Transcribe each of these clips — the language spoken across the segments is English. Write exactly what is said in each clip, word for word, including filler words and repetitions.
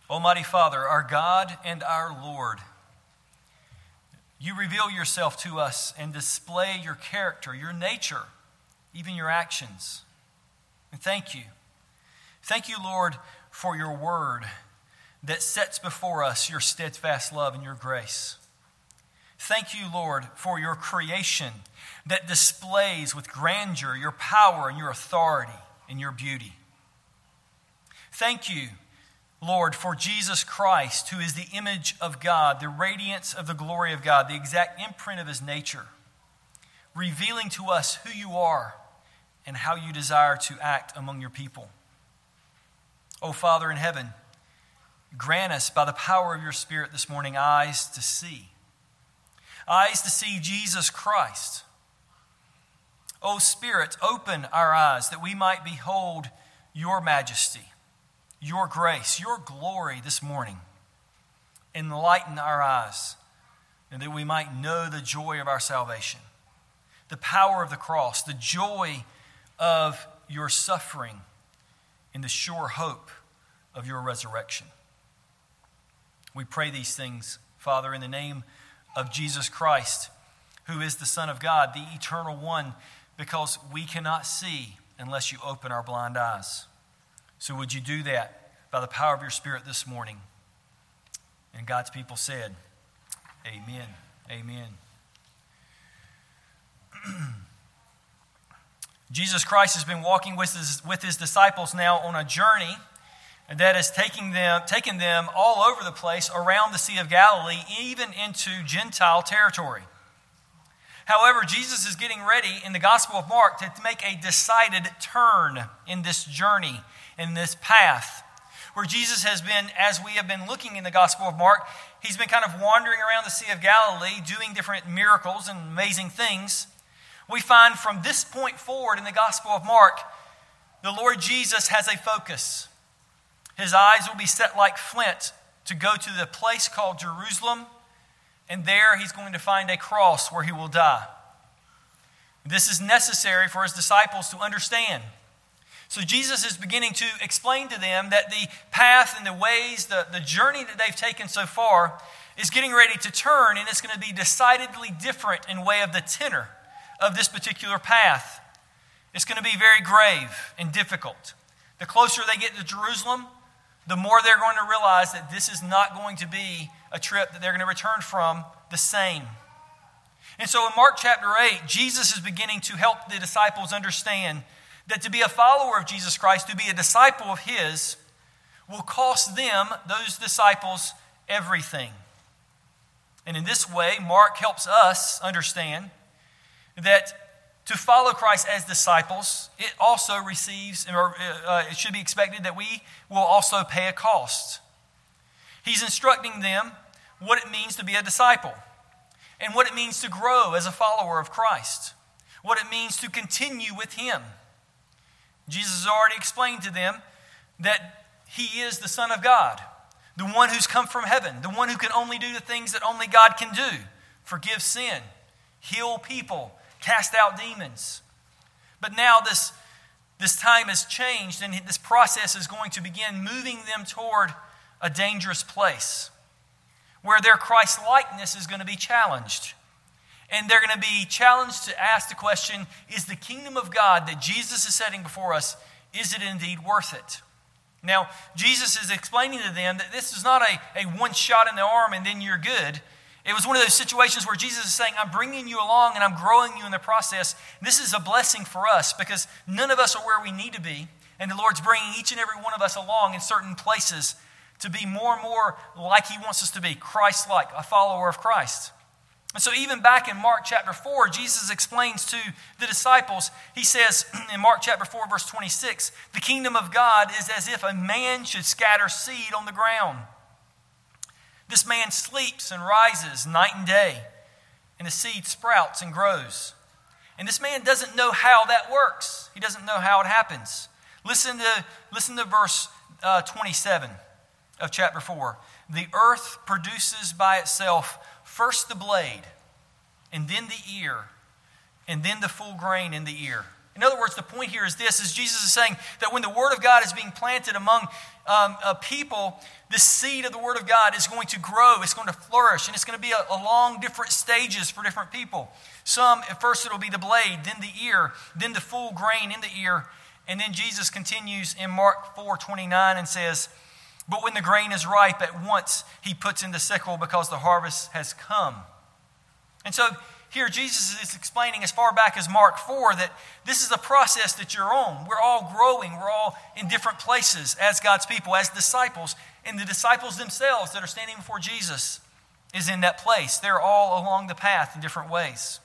Almighty Father, our God and our Lord, you reveal yourself to us and display your character, your nature, even your actions. And thank you. Thank you, Lord, for your word that sets before us your steadfast love and your grace. Thank you, Lord, for your creation that displays with grandeur your power and your authority and your beauty. Thank you, Lord, for Jesus Christ, who is the image of God, the radiance of the glory of God, the exact imprint of his nature, revealing to us who you are and how you desire to act among your people. O Father in heaven, grant us by the power of your Spirit this morning eyes to see, eyes to see Jesus Christ. O Spirit, open our eyes that we might behold your majesty, your grace, your glory this morning. Enlighten our eyes, and that we might know the joy of our salvation, the power of the cross, the joy of your suffering, and the sure hope of your resurrection. We pray these things, Father, in the name of Jesus Christ, who is the Son of God, the eternal one, because we cannot see unless you open our blind eyes. So would you do that by the power of your Spirit this morning? And God's people said, amen. Amen. Jesus Christ has been walking with his, with his disciples now on a journey that has taken them, taken them all over the place around the Sea of Galilee, even into Gentile territory. However, Jesus is getting ready in the Gospel of Mark to make a decided turn in this journey, in this path, where Jesus has been, as we have been looking in the Gospel of Mark, he's been kind of wandering around the Sea of Galilee, doing different miracles and amazing things. We find from this point forward in the Gospel of Mark, the Lord Jesus has a focus. His eyes will be set like flint to go to the place called Jerusalem, and there he's going to find a cross where he will die. This is necessary for his disciples to understand. So Jesus is beginning to explain to them that the path and the ways, the, the journey that they've taken so far is getting ready to turn, and it's going to be decidedly different in way of the tenor of this particular path. It's going to be very grave and difficult. The closer they get to Jerusalem, the more they're going to realize that this is not going to be a trip that they're going to return from the same. And so in Mark chapter eight, Jesus is beginning to help the disciples understand that to be a follower of Jesus Christ, to be a disciple of his, will cost them, those disciples, everything. And in this way, Mark helps us understand that to follow Christ as disciples, it also receives, or uh, it should be expected that we will also pay a cost. He's instructing them what it means to be a disciple and what it means to grow as a follower of Christ, what it means to continue with him. Jesus has already explained to them that he is the Son of God, the one who's come from heaven, the one who can only do the things that only God can do: forgive sin, heal people, cast out demons. But now this, this time has changed, and this process is going to begin moving them toward a dangerous place where their Christ-likeness is going to be challenged. And they're going to be challenged to ask the question, is the kingdom of God that Jesus is setting before us, is it indeed worth it? Now, Jesus is explaining to them that this is not a, a one shot in the arm and then you're good. It was one of those situations where Jesus is saying, I'm bringing you along and I'm growing you in the process. This is a blessing for us because none of us are where we need to be. And the Lord's bringing each and every one of us along in certain places to be more and more like he wants us to be, Christ-like, a follower of Christ. And so even back in Mark chapter four, Jesus explains to the disciples, he says in Mark chapter four, verse twenty-six, the kingdom of God is as if a man should scatter seed on the ground. This man sleeps and rises night and day, and the seed sprouts and grows. And this man doesn't know how that works. He doesn't know how it happens. Listen to, listen to verse uh, twenty-seven of chapter four. The earth produces by itself first the blade, and then the ear, and then the full grain in the ear. In other words, the point here is this, is Jesus is saying that when the word of God is being planted among, um, uh, people, the seed of the Word of God is going to grow, it's going to flourish, and it's going to be a, along different stages for different people. Some, at first it'll be the blade, then the ear, then the full grain in the ear. And then Jesus continues in Mark four twenty-nine and says, "But when the grain is ripe, at once he puts in the sickle because the harvest has come." And so here Jesus is explaining as far back as Mark four that this is a process that you're on. We're all growing. We're all in different places as God's people, as disciples. And the disciples themselves that are standing before Jesus is in that place. They're all along the path in different ways.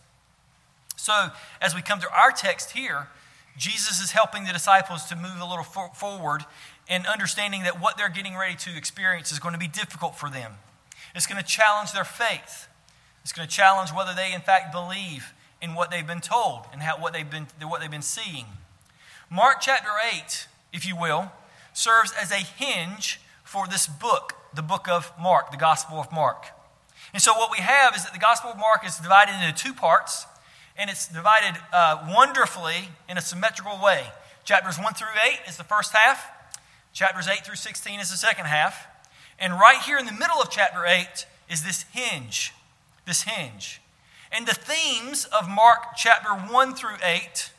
So as we come to our text here, Jesus is helping the disciples to move a little for- forward and understanding that what they're getting ready to experience is going to be difficult for them. It's going to challenge their faith. It's going to challenge whether they in fact believe in what they've been told and how what they've been what they've been seeing. Mark chapter eight, if you will, serves as a hinge for this book, the book of Mark, the Gospel of Mark. And so what we have is that the Gospel of Mark is divided into two parts. And it's divided uh, wonderfully in a symmetrical way. Chapters one through eight is the first half. Chapters eight through sixteen is the second half. And right here in the middle of chapter eight is this hinge. This hinge. And the themes of Mark chapter one through eight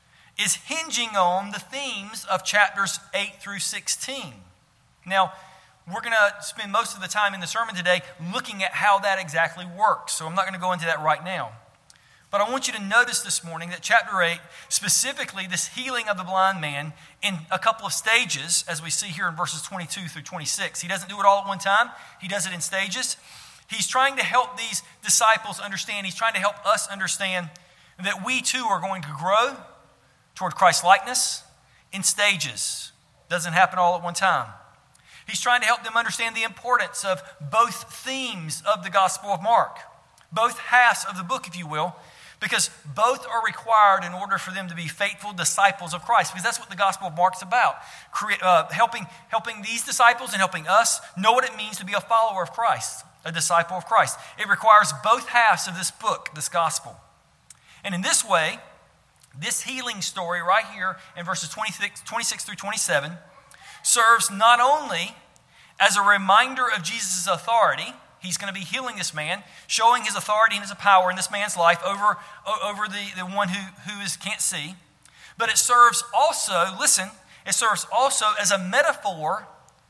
is hinging on the themes of chapters eight through sixteen. Now, we're going to spend most of the time in the sermon today looking at how that exactly works. So I'm not going to go into that right now. But I want you to notice this morning that chapter eight, specifically this healing of the blind man in a couple of stages, as we see here in verses twenty-two through twenty-six. He doesn't do it all at one time. He does it in stages. He's trying to help these disciples understand. He's trying to help us understand that we too are going to grow toward Christ-likeness in stages. Doesn't happen all at one time. He's trying to help them understand the importance of both themes of the Gospel of Mark, both halves of the book, if you will, because both are required in order for them to be faithful disciples of Christ. Because that's what the Gospel of Mark is about. Create, uh, helping, helping these disciples and helping us know what it means to be a follower of Christ, a disciple of Christ. It requires both halves of this book, this gospel. And in this way, this healing story right here in verses twenty-six, twenty-six through twenty-seven serves not only as a reminder of Jesus' authority. He's going to be healing this man, showing his authority and his power in this man's life over, over the, the one who, who is, can't see. But it serves also, listen, it serves also as a metaphor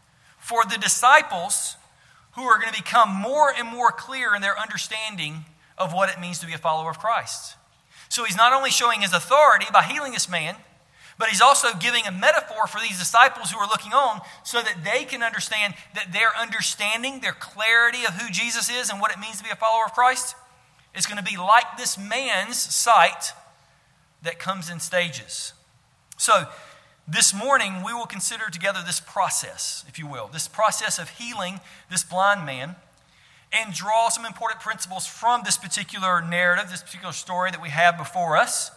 for the disciples who are going to become more and more clear in their understanding of what it means to be a follower of Christ. So he's not only showing his authority by healing this man, but he's also giving a metaphor for these disciples who are looking on so that they can understand that their understanding, their clarity of who Jesus is and what it means to be a follower of Christ is going to be like this man's sight that comes in stages. So this morning we will consider together this process, if you will, this process of healing this blind man and draw some important principles from this particular narrative, this particular story that we have before us,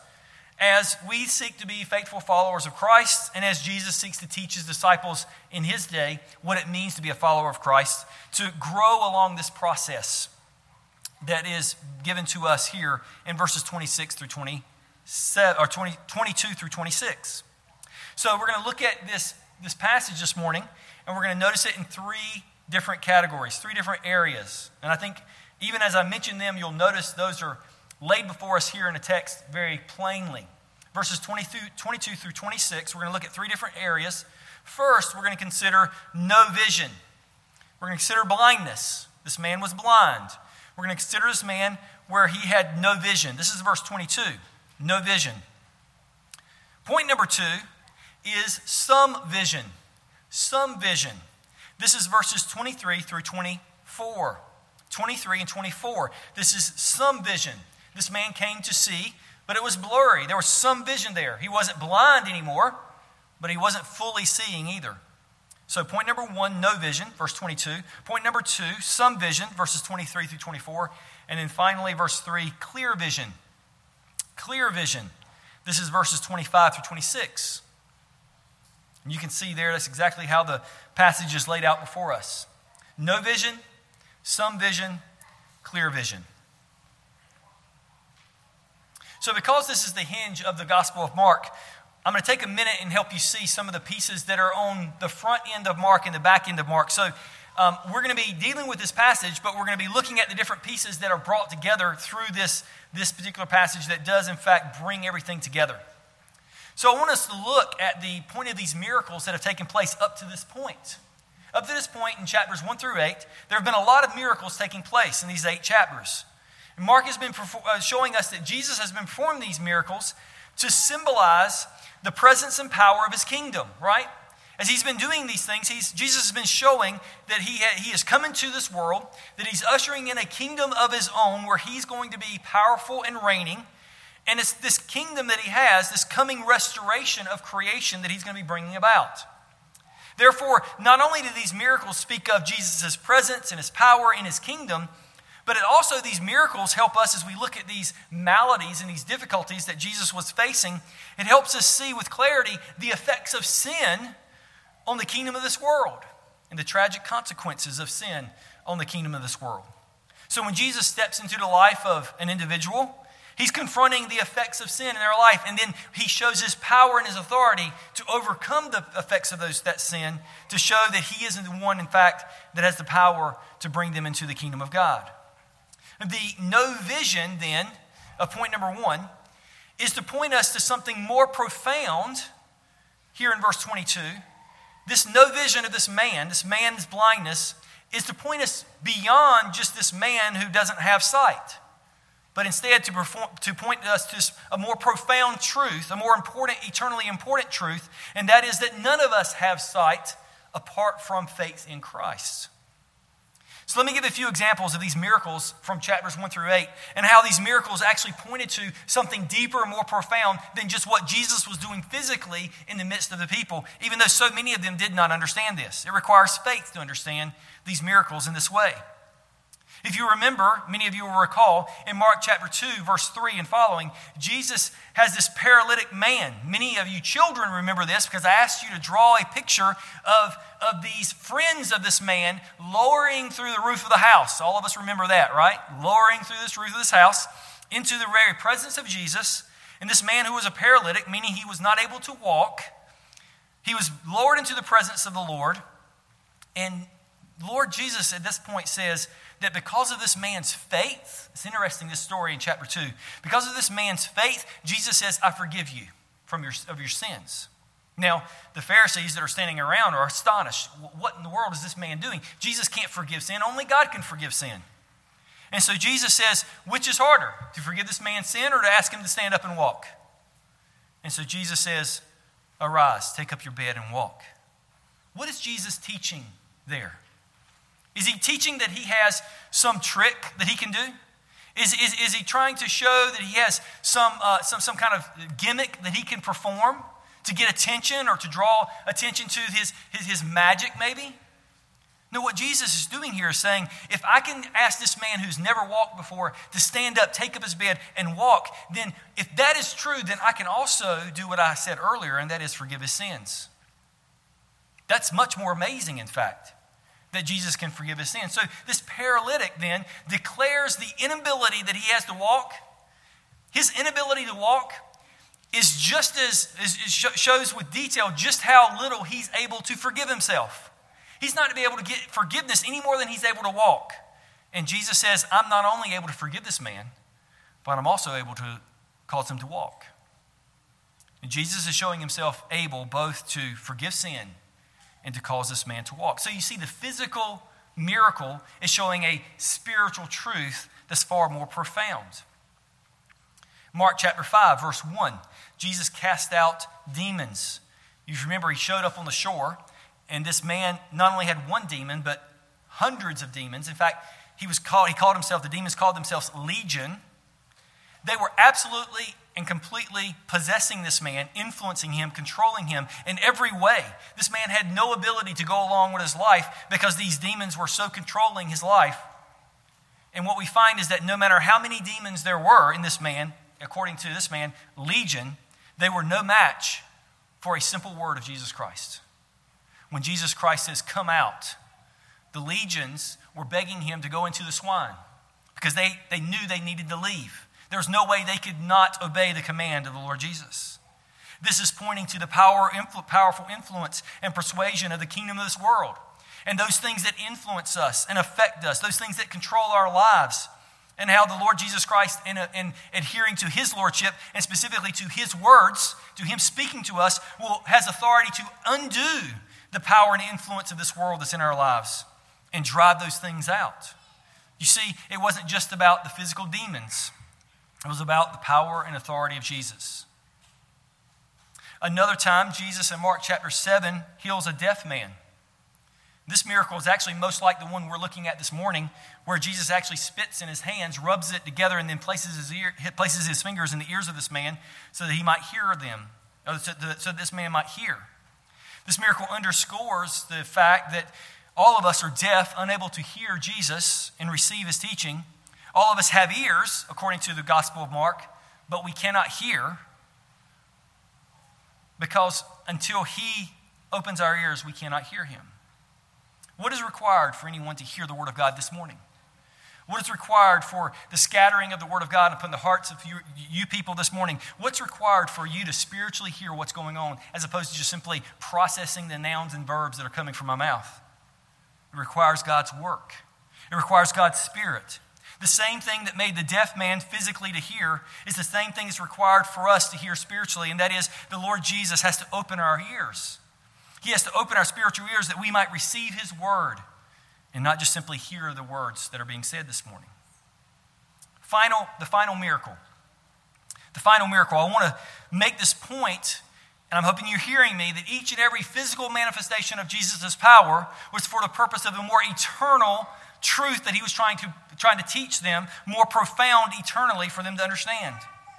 as we seek to be faithful followers of Christ, and as Jesus seeks to teach his disciples in his day what it means to be a follower of Christ, to grow along this process that is given to us here in verses twenty-six through twenty-seven, or twenty, twenty-two through twenty-six. So we're going to look at this, this passage this morning, and we're going to notice it in three different categories, three different areas. And I think even as I mention them, you'll notice those are laid before us here in the text very plainly. Verses twenty-two through twenty-six, we're going to look at three different areas. First, we're going to consider no vision. We're going to consider blindness. This man was blind. We're going to consider this man where he had no vision. This is verse twenty-two, no vision. Point number two is some vision. Some vision. This is verses twenty-three through twenty-four. twenty-three and twenty-four. This is some vision. This man came to see, but it was blurry. There was some vision there. He wasn't blind anymore, but he wasn't fully seeing either. So point number one, no vision, verse twenty-two. Point number two, some vision, verses twenty-three through twenty-four. And then finally, verse three, clear vision. Clear vision. This is verses twenty-five through twenty-six. And you can see there, that's exactly how the passage is laid out before us. No vision, some vision, clear vision. So because this is the hinge of the Gospel of Mark, I'm going to take a minute and help you see some of the pieces that are on the front end of Mark and the back end of Mark. So um, we're going to be dealing with this passage, but we're going to be looking at the different pieces that are brought together through this, this particular passage that does, in fact, bring everything together. So I want us to look at the point of these miracles that have taken place up to this point. Up to this point in chapters one through eight, there have been a lot of miracles taking place in these eight chapters. And Mark has been showing us that Jesus has been performing these miracles to symbolize the presence and power of his kingdom, right? As he's been doing these things, he's, Jesus has been showing that he, ha, he has come into this world, that he's ushering in a kingdom of his own where he's going to be powerful and reigning. And it's this kingdom that he has, this coming restoration of creation that he's going to be bringing about. Therefore, not only do these miracles speak of Jesus' presence and his power in his kingdom, but it also, these miracles help us as we look at these maladies and these difficulties that Jesus was facing. It helps us see with clarity the effects of sin on the kingdom of this world and the tragic consequences of sin on the kingdom of this world. So when Jesus steps into the life of an individual, he's confronting the effects of sin in their life, and then he shows his power and his authority to overcome the effects of those that sin, to show that he is the one, in fact, that has the power to bring them into the kingdom of God. The no vision, then, of point number one, is to point us to something more profound here in verse twenty-two. This no vision of this man, this man's blindness, is to point us beyond just this man who doesn't have sight, but instead to, perform, to point us to a more profound truth, a more important, eternally important truth, and that is that none of us have sight apart from faith in Christ. So let me give a few examples of these miracles from chapters one through eight and how these miracles actually pointed to something deeper and more profound than just what Jesus was doing physically in the midst of the people, even though so many of them did not understand this. It requires faith to understand these miracles in this way. If you remember, many of you will recall, in Mark chapter two, verse three and following, Jesus has this paralytic man. Many of you children remember this because I asked you to draw a picture of, of these friends of this man lowering through the roof of the house. All of us remember that, right? Lowering through this roof of this house into the very presence of Jesus. And this man who was a paralytic, meaning he was not able to walk, he was lowered into the presence of the Lord. And Lord Jesus at this point says that because of this man's faith, it's interesting, this story in chapter two, because of this man's faith, Jesus says, I forgive you from your, of your sins. Now, the Pharisees that are standing around are astonished. What in the world is this man doing? Jesus can't forgive sin. Only God can forgive sin. And so Jesus says, which is harder, to forgive this man's sin or to ask him to stand up and walk? And so Jesus says, arise, take up your bed and walk. What is Jesus teaching there? Is he teaching that he has some trick that he can do? Is, is, is he trying to show that he has some, uh, some, some kind of gimmick that he can perform to get attention or to draw attention to his, his, his magic maybe? No, what Jesus is doing here is saying, if I can ask this man who's never walked before to stand up, take up his bed, and walk, then if that is true, then I can also do what I said earlier, and that is forgive his sins. That's much more amazing, in fact, that Jesus can forgive his sins. So this paralytic then declares the inability that he has to walk. His inability to walk is just as, as shows with detail just how little he's able to forgive himself. He's not to be able to get forgiveness any more than he's able to walk. And Jesus says, I'm not only able to forgive this man, but I'm also able to cause him to walk. And Jesus is showing himself able both to forgive sin and to cause this man to walk. So you see, the physical miracle is showing a spiritual truth that's far more profound. Mark chapter five, verse one, Jesus cast out demons. You remember he showed up on the shore, and this man not only had one demon, but hundreds of demons. In fact, he was called, he called himself, the demons called themselves Legion. They were absolutely and completely possessing this man, influencing him, controlling him in every way. This man had no ability to go along with his life because these demons were so controlling his life. And what we find is that no matter how many demons there were in this man, according to this man, Legion, they were no match for a simple word of Jesus Christ. When Jesus Christ says, come out, the legions were begging him to go into the swine because they, they knew they needed to leave. There was no way they could not obey the command of the Lord Jesus. This is pointing to the power, influ- powerful influence and persuasion of the kingdom of this world. And those things that influence us and affect us, those things that control our lives, and how the Lord Jesus Christ, in, a, in adhering to his lordship, and specifically to his words, to him speaking to us, will, has authority to undo the power and influence of this world that's in our lives and drive those things out. You see, it wasn't just about the physical demons. It was about the power and authority of Jesus. Another time, Jesus in Mark chapter seven heals a deaf man. This miracle is actually most like the one we're looking at this morning, where Jesus actually spits in his hands, rubs it together, and then places his ear, places his fingers in the ears of this man so that he might hear them, so that this man might hear. This miracle underscores the fact that all of us are deaf, unable to hear Jesus and receive his teaching. All of us have ears, according to the Gospel of Mark, but we cannot hear because until he opens our ears, we cannot hear him. What is required for anyone to hear the Word of God this morning? What is required for the scattering of the Word of God upon the hearts of you, you people this morning? What's required for you to spiritually hear what's going on as opposed to just simply processing the nouns and verbs that are coming from my mouth? It requires God's work. It requires God's Spirit. The same thing that made the deaf man physically to hear is the same thing that's required for us to hear spiritually, and that is the Lord Jesus has to open our ears. He has to open our spiritual ears that we might receive his word and not just simply hear the words that are being said this morning. Final, the final miracle. The final miracle. I want to make this point, and I'm hoping you're hearing me, that each and every physical manifestation of Jesus' power was for the purpose of a more eternal truth that he was trying to, trying to teach them, more profound eternally for them to understand.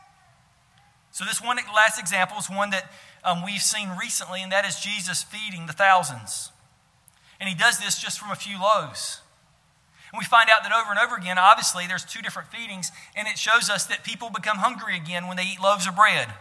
So this one last example is one that um, we've seen recently, and that is Jesus feeding the thousands. And he does this just from a few loaves. And we find out that over and over again, obviously, there's two different feedings, and it shows us that people become hungry again when they eat loaves of bread.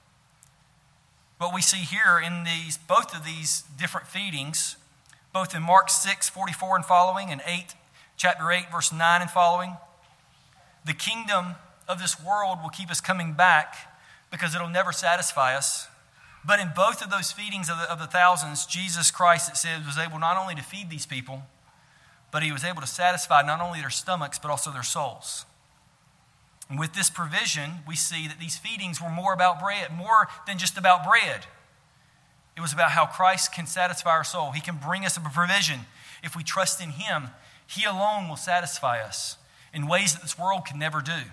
What we see here in these, both of these different feedings, both in Mark six, forty-four and following, and eight, chapter eight, verse nine and following, the kingdom of this world will keep us coming back because it'll never satisfy us. But in both of those feedings of the, of the thousands, Jesus Christ, it says, was able not only to feed these people, but he was able to satisfy not only their stomachs, but also their souls. And with this provision, we see that these feedings were more about bread, more than just about bread. It was about how Christ can satisfy our soul. He can bring us a provision. If we trust in him, he alone will satisfy us in ways that this world can never do.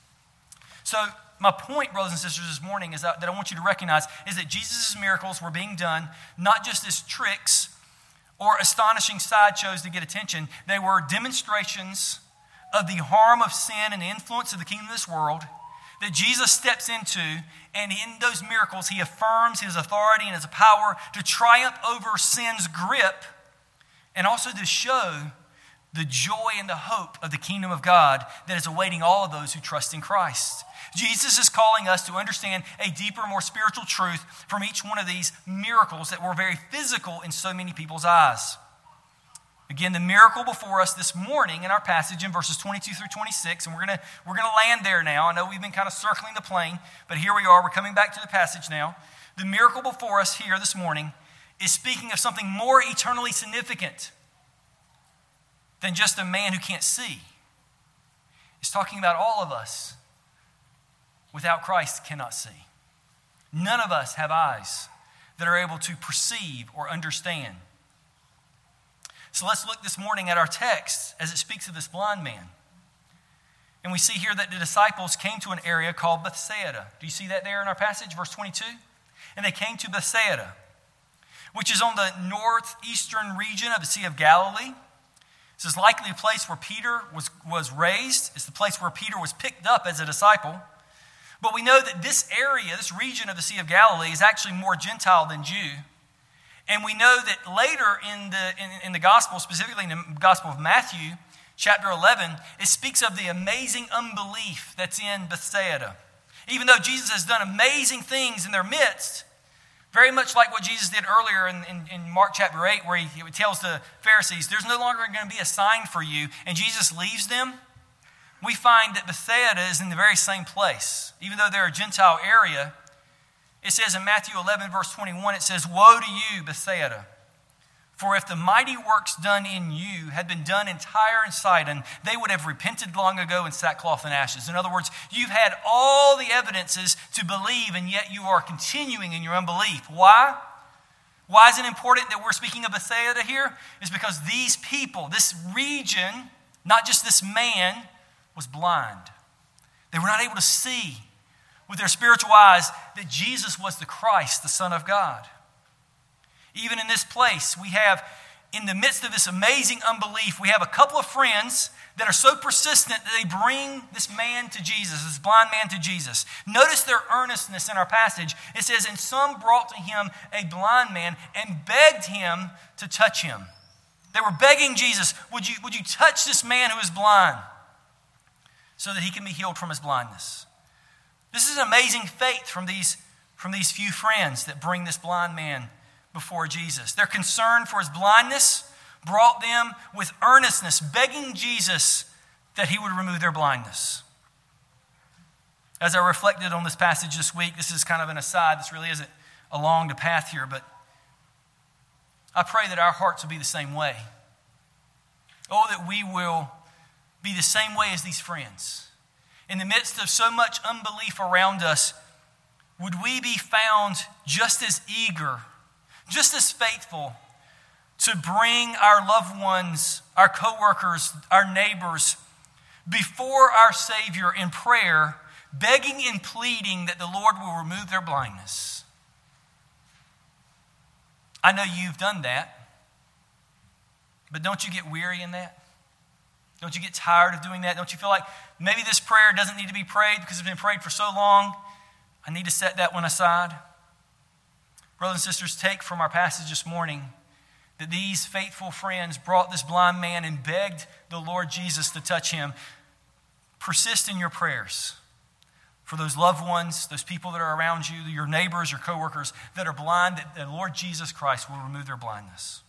So my point, brothers and sisters, this morning is that, that I want you to recognize is that Jesus' miracles were being done not just as tricks or astonishing sideshows to get attention. They were demonstrations of the harm of sin and the influence of the kingdom of this world that Jesus steps into, and in those miracles he affirms his authority and his power to triumph over sin's grip and also to show the joy and the hope of the kingdom of God that is awaiting all of those who trust in Christ. Jesus is calling us to understand a deeper, more spiritual truth from each one of these miracles that were very physical in so many people's eyes. Again, the miracle before us this morning in our passage in verses twenty-two through twenty-six, and we're going to we're going to land there now. I know we've been kind of circling the plane, but here we are. We're coming back to the passage now. The miracle before us here this morning is speaking of something more eternally significant than just a man who can't see. It's talking about all of us without Christ cannot see. None of us have eyes that are able to perceive or understand. So let's look this morning at our text as it speaks of this blind man. And we see here that the disciples came to an area called Bethsaida. Do you see that there in our passage, verse twenty-two? And they came to Bethsaida, which is on the northeastern region of the Sea of Galilee. This is likely a place where Peter was, was raised. It's the place where Peter was picked up as a disciple. But we know that this area, this region of the Sea of Galilee, is actually more Gentile than Jew. And we know that later in the, in, in the gospel, specifically in the Gospel of Matthew, chapter eleven, it speaks of the amazing unbelief that's in Bethsaida. Even though Jesus has done amazing things in their midst, very much like what Jesus did earlier in, in, in Mark chapter eight, where he, he tells the Pharisees, there's no longer going to be a sign for you, and Jesus leaves them. We find that Bethsaida is in the very same place. Even though they're a Gentile area, It says in Matthew eleven, verse twenty-one, it says, "Woe to you, Bethsaida! For if the mighty works done in you had been done in Tyre and Sidon, they would have repented long ago in sackcloth and ashes." In other words, you've had all the evidences to believe, and yet you are continuing in your unbelief. Why? Why is it important that we're speaking of Bethsaida here? It's because these people, this region, not just this man, was blind. They were not able to see with their spiritual eyes that Jesus was the Christ, the Son of God. Even in this place, we have, in the midst of this amazing unbelief, we have a couple of friends that are so persistent that they bring this man to Jesus, this blind man to Jesus. Notice their earnestness in our passage. It says, "And some brought to him a blind man and begged him to touch him." They were begging Jesus, would you, would you touch this man who is blind so that he can be healed from his blindness? This is an amazing faith from these, from these few friends that bring this blind man before Jesus. Their concern for his blindness brought them with earnestness, begging Jesus that he would remove their blindness. As I reflected on this passage this week, this is kind of an aside. This really isn't along the path here, but I pray that our hearts will be the same way. Oh, that we will be the same way as these friends. In the midst of so much unbelief around us, would we be found just as eager, just as faithful to bring our loved ones, our coworkers, our neighbors before our Savior in prayer, begging and pleading that the Lord will remove their blindness? I know you've done that, but don't you get weary in that? Don't you get tired of doing that? Don't you feel like maybe this prayer doesn't need to be prayed because it's been prayed for so long? I need to set that one aside. Brothers and sisters, take from our passage this morning that these faithful friends brought this blind man and begged the Lord Jesus to touch him. Persist in your prayers for those loved ones, those people that are around you, your neighbors, your coworkers that are blind, that the Lord Jesus Christ will remove their blindness.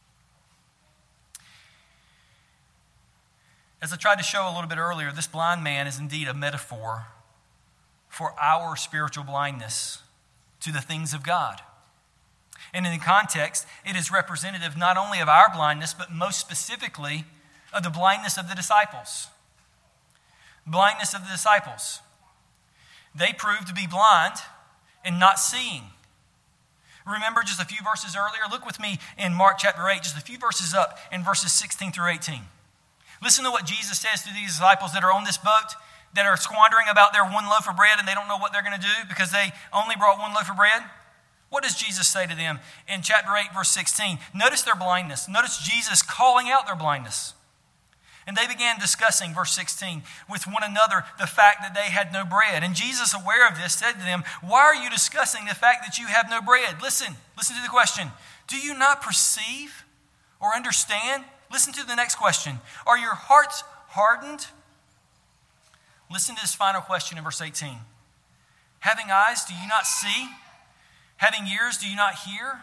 As I tried to show a little bit earlier, this blind man is indeed a metaphor for our spiritual blindness to the things of God. And in the context, it is representative not only of our blindness, but most specifically of the blindness of the disciples. Blindness of the disciples. They proved to be blind and not seeing. Remember just a few verses earlier? Look with me in Mark chapter eight, just a few verses up in verses sixteen through eighteen. Listen to what Jesus says to these disciples that are on this boat, that are squandering about their one loaf of bread and they don't know what they're going to do because they only brought one loaf of bread. What does Jesus say to them in chapter eight, verse sixteen? Notice their blindness. Notice Jesus calling out their blindness. And they began discussing, verse sixteen, with one another the fact that they had no bread. And Jesus, aware of this, said to them, "Why are you discussing the fact that you have no bread?" Listen, listen to the question. Do you not perceive or understand? Listen to the next question. Are your hearts hardened? Listen to this final question in verse eighteen. Having eyes, do you not see? Having ears, do you not hear?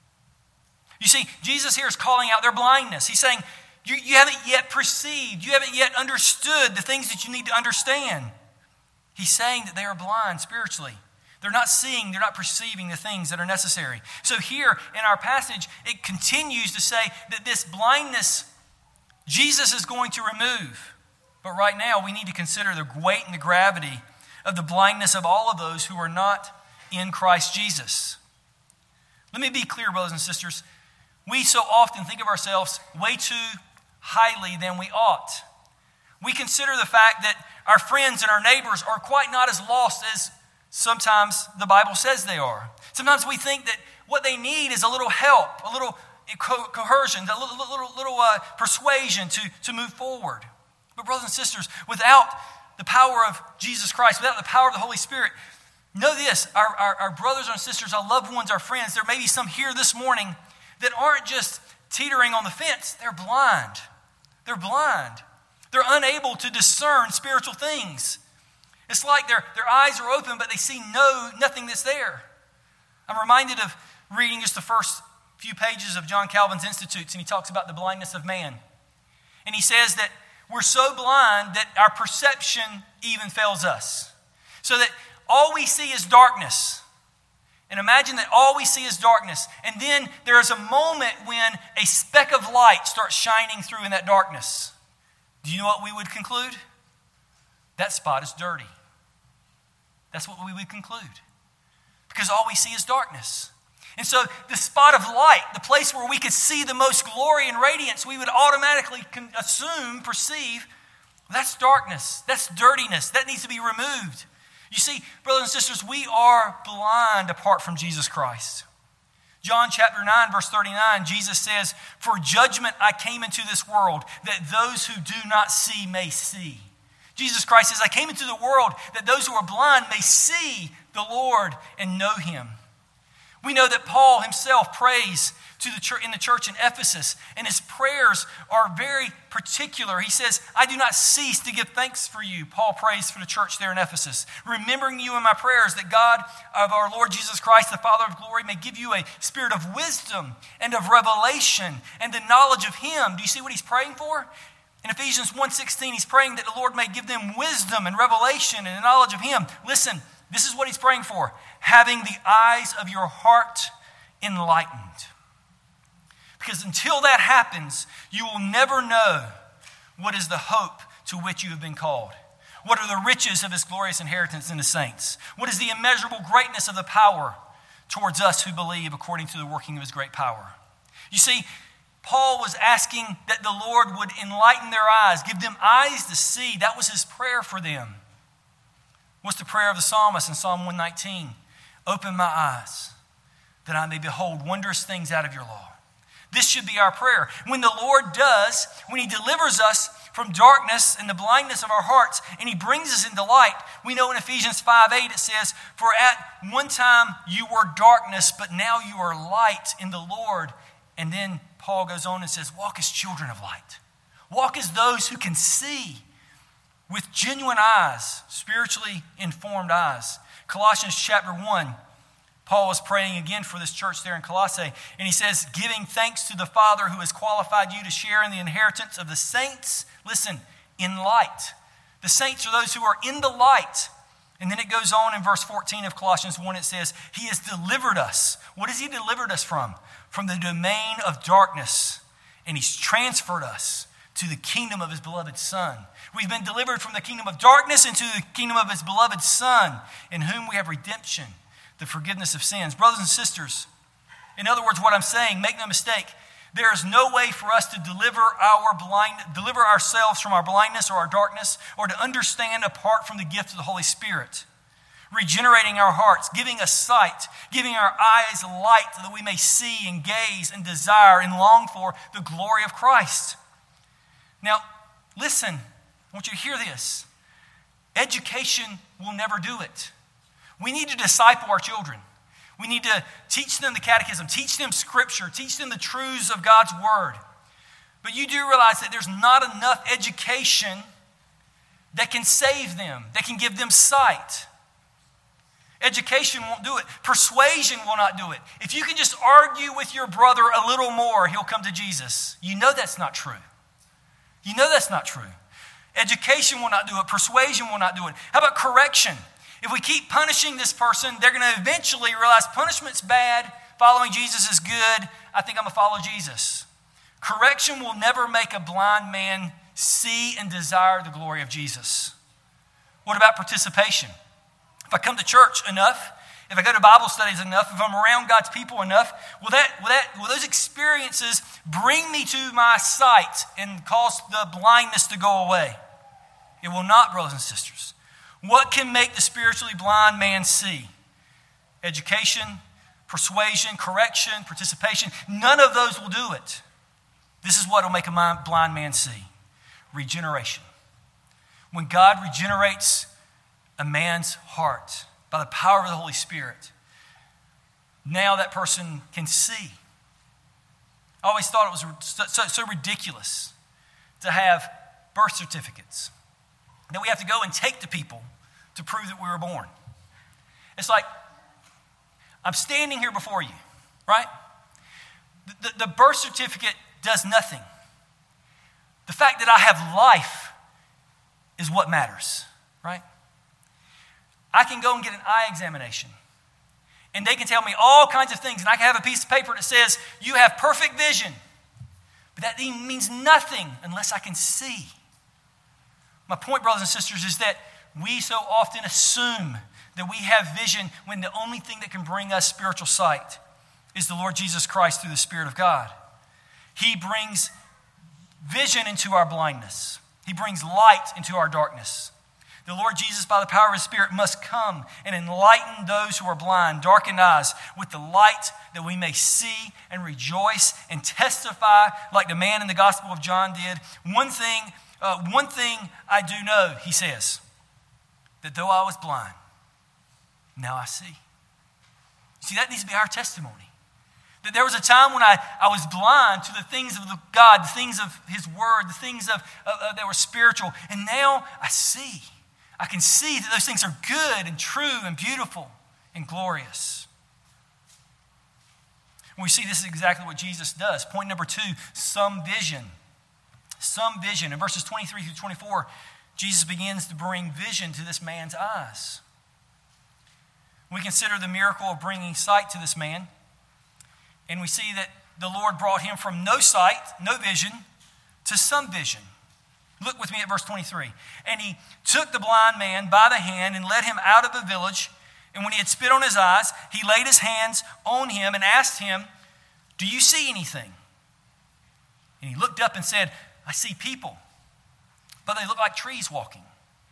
You see, Jesus here is calling out their blindness. He's saying, you, you haven't yet perceived, you haven't yet understood the things that you need to understand. He's saying that they are blind spiritually. They're not seeing, they're not perceiving the things that are necessary. So here in our passage, it continues to say that this blindness, Jesus is going to remove. But right now, we need to consider the weight and the gravity of the blindness of all of those who are not in Christ Jesus. Let me be clear, brothers and sisters. We so often think of ourselves way too highly than we ought. We consider the fact that our friends and our neighbors are quite not as lost as sometimes the Bible says they are. Sometimes we think that what they need is a little help, a little co- coercion, a little, little, little uh, persuasion to, to move forward. But brothers and sisters, without the power of Jesus Christ, without the power of the Holy Spirit, know this, our, our, our brothers and sisters, our loved ones, our friends, there may be some here this morning that aren't just teetering on the fence, they're blind. They're blind. They're unable to discern spiritual things. It's like their, their eyes are open, but they see no nothing that's there. I'm reminded of reading just the first few pages of John Calvin's Institutes, and he talks about the blindness of man. And he says that we're so blind that our perception even fails us. So that all we see is darkness. And imagine that all we see is darkness. And then there is a moment when a speck of light starts shining through in that darkness. Do you know what we would conclude? That spot is dirty. That's what we would conclude. Because all we see is darkness. And so the spot of light, the place where we could see the most glory and radiance, we would automatically assume, perceive, that's darkness, that's dirtiness, that needs to be removed. You see, brothers and sisters, we are blind apart from Jesus Christ. John chapter nine, verse thirty-nine, Jesus says, "For judgment I came into this world, that those who do not see may see." Jesus Christ says, "I came into the world that those who are blind may see the Lord and know Him." We know that Paul himself prays to the church in the church in Ephesus, and his prayers are very particular. He says, "I do not cease to give thanks for you." Paul prays for the church there in Ephesus, "remembering you in my prayers, that God of our Lord Jesus Christ, the Father of glory, may give you a spirit of wisdom and of revelation and the knowledge of Him." Do you see what he's praying for? In Ephesians one sixteen, he's praying that the Lord may give them wisdom and revelation and the knowledge of Him. Listen, this is what he's praying for: having the eyes of your heart enlightened. Because until that happens, you will never know what is the hope to which you have been called. What are the riches of His glorious inheritance in the saints? What is the immeasurable greatness of the power towards us who believe, according to the working of His great power? You see, Paul was asking that the Lord would enlighten their eyes, give them eyes to see. That was his prayer for them. What's the prayer of the psalmist in Psalm one nineteen? "Open my eyes, that I may behold wondrous things out of your law." This should be our prayer. When the Lord does, when He delivers us from darkness and the blindness of our hearts, and He brings us into light, we know in Ephesians five eight it says, "For at one time you were darkness, but now you are light in the Lord." And then Paul goes on and says, "Walk as children of light. Walk as those who can see with genuine eyes, spiritually informed eyes." Colossians chapter one, Paul was praying again for this church there in Colossae, and he says, "Giving thanks to the Father who has qualified you to share in the inheritance of the saints," listen, "in light." The saints are those who are in the light. And then it goes on in verse fourteen of Colossians one, it says, "He has delivered us." What has He delivered us from? From the domain of darkness, and He's transferred us to the kingdom of His beloved Son. We've been delivered from the kingdom of darkness into the kingdom of His beloved Son, in whom we have redemption, the forgiveness of sins. Brothers and sisters, in other words, what I'm saying, make no mistake, there is no way for us to deliver our blind, deliver ourselves from our blindness or our darkness, or to understand apart from the gift of the Holy Spirit, regenerating our hearts, giving us sight, giving our eyes light that we may see and gaze and desire and long for the glory of Christ. Now, listen, I want you to hear this. Education will never do it. We need to disciple our children. We need to teach them the catechism, teach them Scripture, teach them the truths of God's Word. But you do realize that there's not enough education that can save them, that can give them sight. Education won't do it. Persuasion will not do it. If you can just argue with your brother a little more, he'll come to Jesus. You know that's not true. You know that's not true. Education will not do it. Persuasion will not do it. How about correction? If we keep punishing this person, they're going to eventually realize punishment's bad, following Jesus is good, I think I'm going to follow Jesus. Correction will never make a blind man see and desire the glory of Jesus. What about participation? If I come to church enough, if I go to Bible studies enough, if I'm around God's people enough, will that, will that, will those experiences bring me to my sight and cause the blindness to go away? It will not, brothers and sisters. What can make the spiritually blind man see? Education, persuasion, correction, participation. None of those will do it. This is what will make a blind man see. Regeneration. When God regenerates a man's heart by the power of the Holy Spirit, now that person can see. I always thought it was so, so, so ridiculous to have birth certificates that we have to go and take to people to prove that we were born. It's like, I'm standing here before you, right? The, the, the birth certificate does nothing. The fact that I have life is what matters, right? I can go and get an eye examination. And they can tell me all kinds of things. And I can have a piece of paper that says, you have perfect vision. But that means nothing unless I can see. My point, brothers and sisters, is that we so often assume that we have vision when the only thing that can bring us spiritual sight is the Lord Jesus Christ through the Spirit of God. He brings vision into our blindness. He brings light into our darkness. The Lord Jesus, by the power of His Spirit, must come and enlighten those who are blind, darkened eyes, with the light that we may see and rejoice and testify like the man in the Gospel of John did. One thing, uh, one thing I do know, he says, that though I was blind, now I see. See, that needs to be our testimony. That there was a time when I, I was blind to the things of the God, the things of His Word, the things of, of, of that were spiritual, and now I see. I can see that those things are good and true and beautiful and glorious. We see this is exactly what Jesus does. Point number two, some vision. Some vision. In verses twenty-three through twenty-four, Jesus begins to bring vision to this man's eyes. We consider the miracle of bringing sight to this man, and we see that the Lord brought him from no sight, no vision, to some vision. Look with me at verse twenty-three. And he took the blind man by the hand and led him out of the village. And when he had spit on his eyes, he laid his hands on him and asked him, "Do you see anything?" And he looked up and said, "I see people, but they look like trees walking."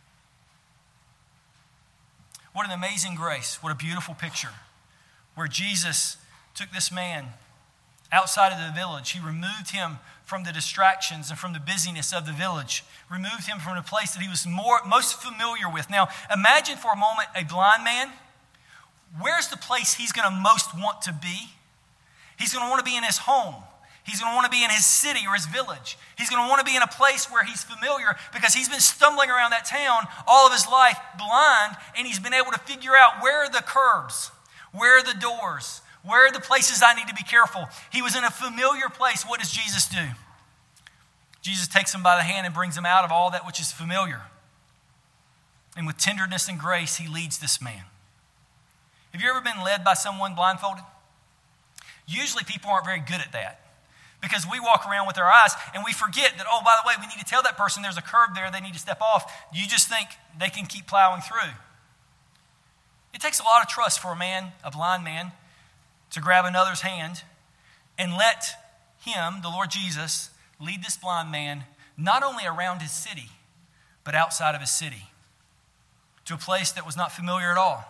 What an amazing grace. What a beautiful picture. Where Jesus took this man outside of the village. He removed him from the distractions and from the busyness of the village. Removed him from the place that he was more most familiar with. Now, imagine for a moment a blind man. Where's the place he's going to most want to be? He's going to want to be in his home. He's going to want to be in his city or his village. He's going to want to be in a place where he's familiar because he's been stumbling around that town all of his life blind, and he's been able to figure out where are the curbs, where are the doors, where are the places I need to be careful. He was in a familiar place. What does Jesus do? Jesus takes him by the hand and brings him out of all that which is familiar. And with tenderness and grace, he leads this man. Have you ever been led by someone blindfolded? Usually people aren't very good at that because we walk around with our eyes and we forget that, oh, by the way, we need to tell that person there's a curb there, they need to step off. You just think they can keep plowing through. It takes a lot of trust for a man, a blind man, to grab another's hand and let him, the Lord Jesus, lead this blind man not only around his city, but outside of his city to a place that was not familiar at all.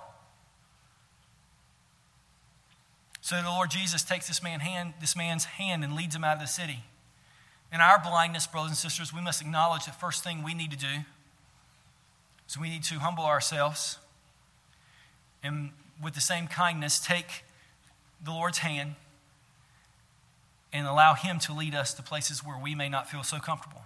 So the Lord Jesus takes this, man hand, this man's hand and leads him out of the city. In our blindness, brothers and sisters, we must acknowledge the first thing we need to do is we need to humble ourselves and with the same kindness take the Lord's hand and allow Him to lead us to places where we may not feel so comfortable.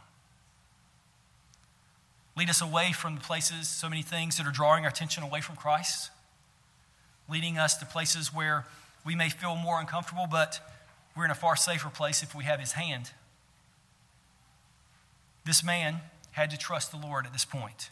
Lead us away from the places, so many things that are drawing our attention away from Christ. Leading us to places where we may feel more uncomfortable, but we're in a far safer place if we have His hand. This man had to trust the Lord at this point.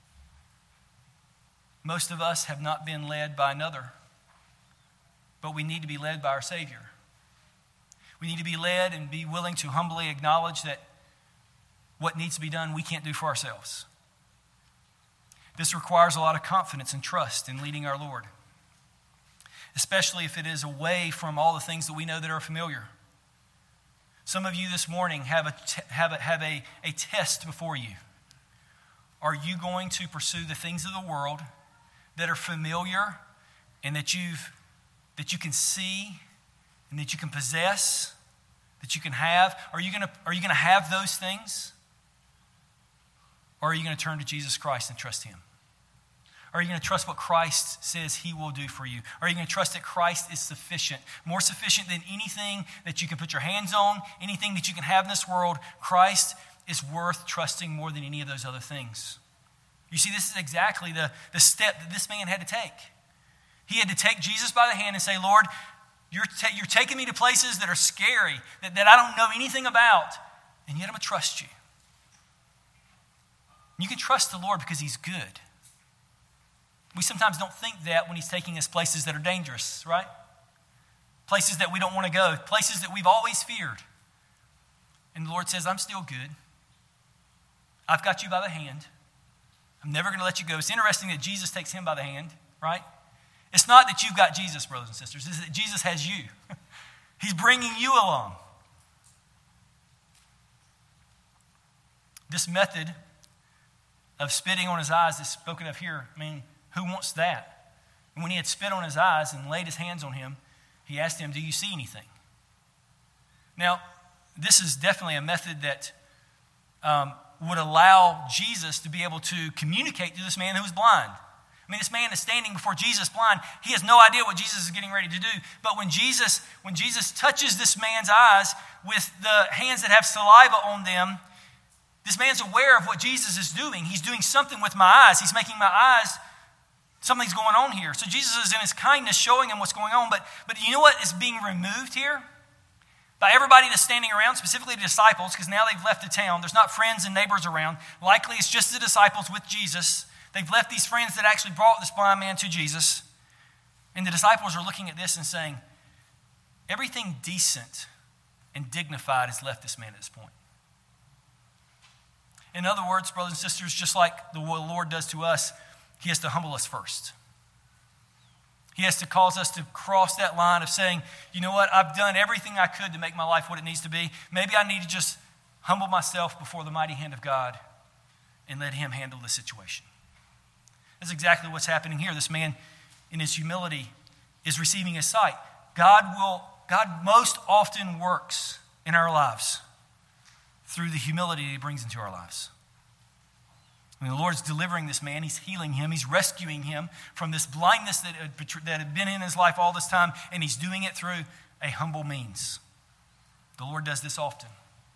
Most of us have not been led by another, but we need to be led by our Savior. We need to be led and be willing to humbly acknowledge that what needs to be done we can't do for ourselves. This requires a lot of confidence and trust in leading our Lord, especially if it is away from all the things that we know that are familiar. Some of you this morning have a t- have a, have a, a test before you. Are you going to pursue the things of the world that are familiar and that you've that you can see and that you can possess, that you can have? Are you gonna are you gonna have those things? Or are you going to turn to Jesus Christ and trust Him? Are you going to trust what Christ says He will do for you? Are you going to trust that Christ is sufficient, more sufficient than anything that you can put your hands on, anything that you can have in this world? Christ is worth trusting more than any of those other things. You see, this is exactly the, the step that this man had to take. He had to take Jesus by the hand and say, Lord, you're, ta- you're taking me to places that are scary, that, that I don't know anything about, and yet I'm going to trust you. You can trust the Lord because He's good. We sometimes don't think that when he's taking us places that are dangerous, right? Places that we don't want to go, places that we've always feared. And the Lord says, I'm still good. I've got you by the hand. I'm never going to let you go. It's interesting that Jesus takes him by the hand, right? It's not that you've got Jesus, brothers and sisters. It's that Jesus has you. He's bringing you along. This method of spitting on his eyes is spoken of here. I mean, who wants that? And when he had spit on his eyes and laid his hands on him, he asked him, do you see anything? Now, this is definitely a method that um, would allow Jesus to be able to communicate to this man who was blind. I mean, this man is standing before Jesus blind. He has no idea what Jesus is getting ready to do. But when Jesus, when Jesus touches this man's eyes with the hands that have saliva on them, this man's aware of what Jesus is doing. He's doing something with my eyes. He's making my eyes, something's going on here. So Jesus is in his kindness showing him what's going on. But, but you know what is being removed here? By everybody that's standing around, specifically the disciples, because now they've left the town. There's not friends and neighbors around. Likely it's just the disciples with Jesus. They've left these friends that actually brought this blind man to Jesus. And the disciples are looking at this and saying, everything decent and dignified has left this man at this point. In other words, brothers and sisters, just like the Lord does to us, he has to humble us first. He has to cause us to cross that line of saying, you know what, I've done everything I could to make my life what it needs to be. Maybe I need to just humble myself before the mighty hand of God and let him handle the situation. That's exactly what's happening here. This man, in his humility, is receiving his sight. God will, God most often works in our lives through the humility he brings into our lives. When the Lord's delivering this man, he's healing him, he's rescuing him from this blindness that had, that had been in his life all this time, and he's doing it through a humble means. The Lord does this often.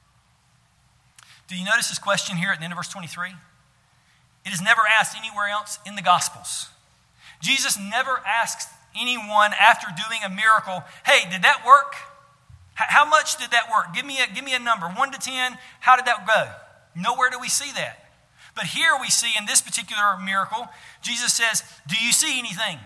Do you notice this question here at the end of verse twenty-three? It is never asked anywhere else in the Gospels. Jesus never asks anyone after doing a miracle, hey, did that work? How much did that work? Give me a, give me a number, one to ten, how did that go? Nowhere do we see that. But here we see in this particular miracle, Jesus says, do you see anything?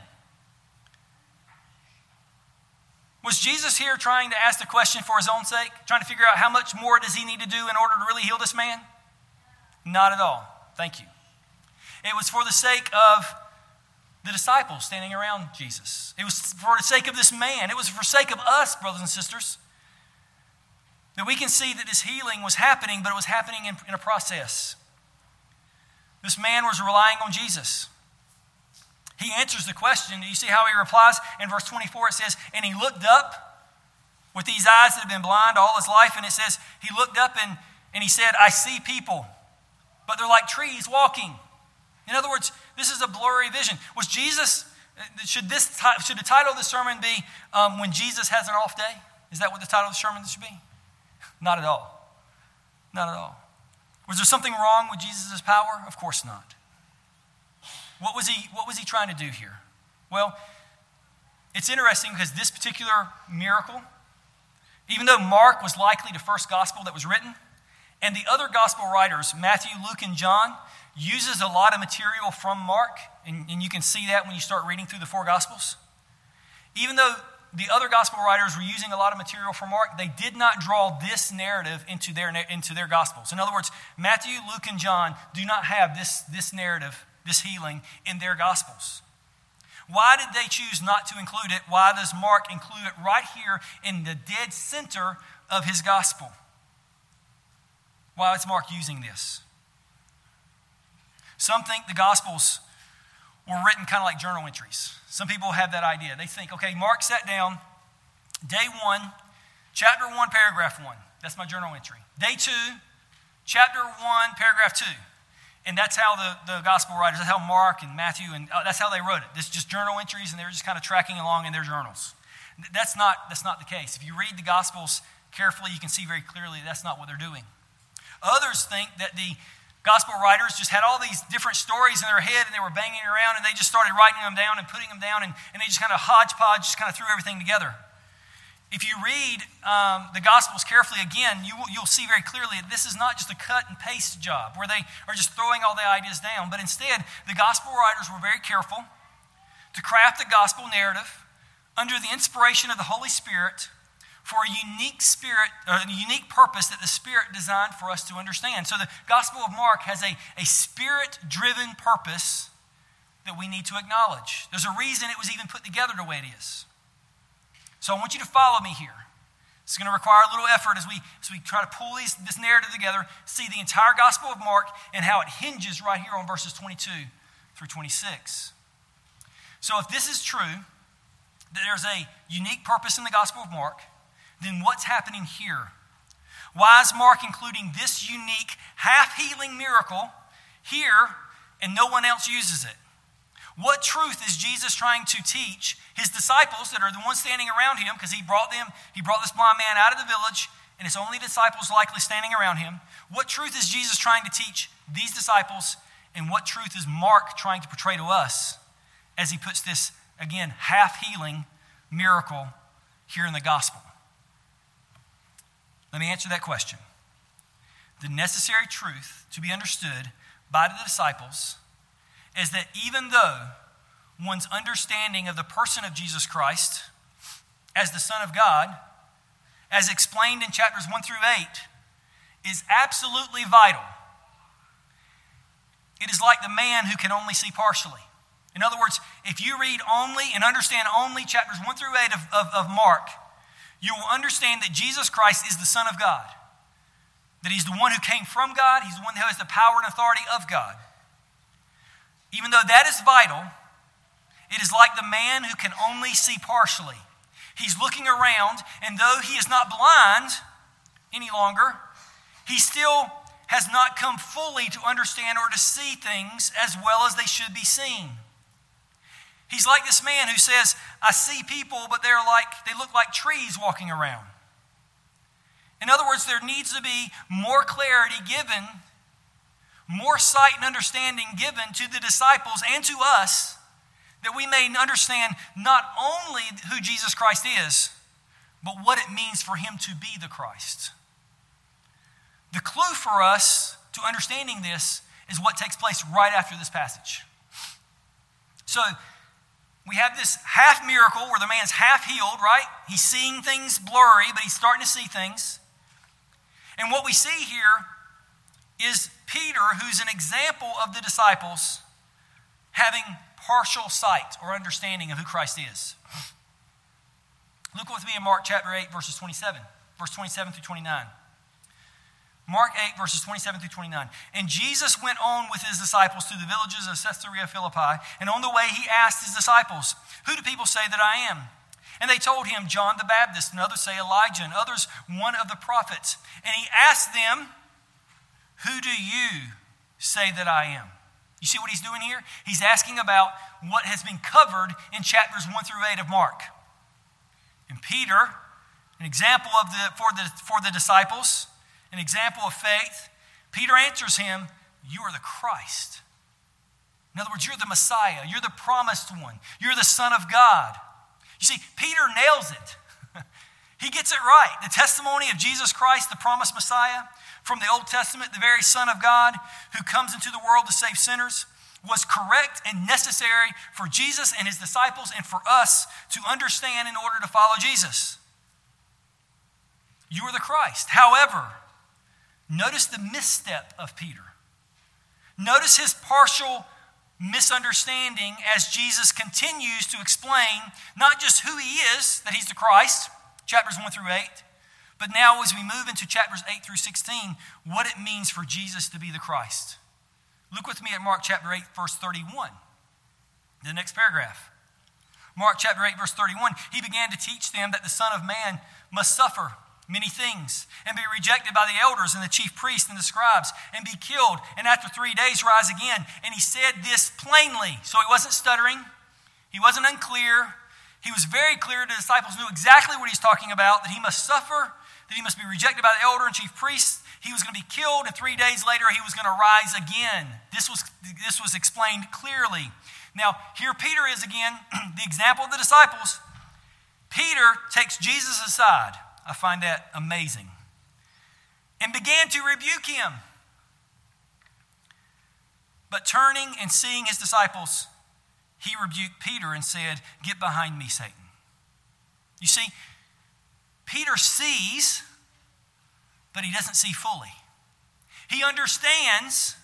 Was Jesus here trying to ask the question for his own sake? Trying to figure out how much more does he need to do in order to really heal this man? Not at all. Thank you. It was for the sake of the disciples standing around Jesus. It was for the sake of this man. It was for the sake of us, brothers and sisters, that we can see that this healing was happening, but it was happening in, in a process. This man was relying on Jesus. He answers the question. Do you see how he replies? In verse twenty-four it says, and he looked up with these eyes that have been blind all his life, and it says, he looked up and, and he said, I see people, but they're like trees walking. In other words, this is a blurry vision. Was Jesus, should this should the title of the sermon be, um, When Jesus Has an Off Day? Is that what the title of the sermon should be? Not at all. Not at all. Was there something wrong with Jesus' power? Of course not. What was he, what was he trying to do here? Well, it's interesting because this particular miracle, even though Mark was likely the first gospel that was written, and the other gospel writers, Matthew, Luke, and John, uses a lot of material from Mark, and, and you can see that when you start reading through the four gospels. Even though the other gospel writers were using a lot of material from Mark, they did not draw this narrative into their, into their gospels. In other words, Matthew, Luke, and John do not have this, this narrative, this healing, in their gospels. Why did they choose not to include it? Why does Mark include it right here in the dead center of his gospel? Why is Mark using this? Some think the gospels were written kind of like journal entries. Some people have that idea. They think, okay, Mark sat down, day one, chapter one, paragraph one. That's my journal entry. Day two, chapter one, paragraph two. And that's how the, the gospel writers, that's how Mark and Matthew, and uh, that's how they wrote it. This is just journal entries, and they were just kind of tracking along in their journals. That's not, that's not the case. If you read the gospels carefully, you can see very clearly that's not what they're doing. Others think that the gospel writers just had all these different stories in their head and they were banging around and they just started writing them down and putting them down and, and they just kind of hodgepodge, just kind of threw everything together. If you read um, the Gospels carefully again, you will, you'll see very clearly that this is not just a cut and paste job where they are just throwing all the ideas down, but instead the Gospel writers were very careful to craft the gospel narrative under the inspiration of the Holy Spirit for a unique spirit, a unique purpose that the Spirit designed for us to understand. So the Gospel of Mark has a, a Spirit-driven purpose that we need to acknowledge. There's a reason it was even put together the way it is. So I want you to follow me here. It's going to require a little effort as we, as we try to pull these, this narrative together, see the entire Gospel of Mark and how it hinges right here on verses twenty-two through twenty-six. So if this is true, that there's a unique purpose in the Gospel of Mark, then what's happening here? Why is Mark including this unique half-healing miracle here and no one else uses it? What truth is Jesus trying to teach his disciples that are the ones standing around him, because he brought them, he brought this blind man out of the village, and it's only disciples likely standing around him. What truth is Jesus trying to teach these disciples, and what truth is Mark trying to portray to us as he puts this, again, half-healing miracle here in the gospel? Let me answer that question. The necessary truth to be understood by the disciples is that even though one's understanding of the person of Jesus Christ as the Son of God, as explained in chapters one through eight, is absolutely vital, it is like the man who can only see partially. In other words, if you read only and understand only chapters one through eight of, of, of Mark, you will understand that Jesus Christ is the Son of God, that he's the one who came from God, he's the one who has the power and authority of God. Even though that is vital, it is like the man who can only see partially. He's looking around, and though he is not blind any longer, he still has not come fully to understand or to see things as well as they should be seen. He's like this man who says, I see people, but they're like, they look like trees walking around. In other words, there needs to be more clarity given, more sight and understanding given to the disciples and to us, that we may understand not only who Jesus Christ is, but what it means for him to be the Christ. The clue for us to understanding this is what takes place right after this passage. So, we have this half miracle where the man's half healed, right? He's seeing things blurry, but he's starting to see things. And what we see here is Peter, who's an example of the disciples, having partial sight or understanding of who Christ is. Look with me in Mark chapter eight, verses twenty-seven, verse twenty-seven through twenty-nine. Mark eight, verses twenty-seven through twenty-nine. And Jesus went on with his disciples through the villages of Caesarea Philippi, and on the way he asked his disciples, who do people say that I am? And they told him, John the Baptist, and others say Elijah, and others one of the prophets. And he asked them, who do you say that I am? You see what he's doing here? He's asking about what has been covered in chapters one through eight of Mark. And Peter, an example of the for the for the disciples, an example of faith, Peter answers him, you are the Christ. In other words, you're the Messiah. You're the promised one. You're the Son of God. You see, Peter nails it. He gets it right. The testimony of Jesus Christ, the promised Messiah, from the Old Testament, the very Son of God who comes into the world to save sinners, was correct and necessary for Jesus and his disciples and for us to understand in order to follow Jesus. You are the Christ. However, notice the misstep of Peter. Notice his partial misunderstanding as Jesus continues to explain not just who he is, that he's the Christ, chapters one through eight, but now as we move into chapters eight through sixteen, what it means for Jesus to be the Christ. Look with me at Mark chapter eight, verse thirty-one, the next paragraph. Mark chapter eight, verse thirty-one, he began to teach them that the Son of Man must suffer many things and be rejected by the elders and the chief priests and the scribes and be killed and after three days rise again. And he said this plainly. So he wasn't stuttering. He wasn't unclear. He was very clear. The disciples knew exactly what he's talking about, that he must suffer, that he must be rejected by the elder and chief priests. He was going to be killed, and three days later he was going to rise again. This was, this was explained clearly. Now, here Peter is again, the example of the disciples. Peter takes Jesus aside. I find that amazing. And began to rebuke him. But turning and seeing his disciples, he rebuked Peter and said, "Get behind me, Satan." You see, Peter sees, but he doesn't see fully. He understands.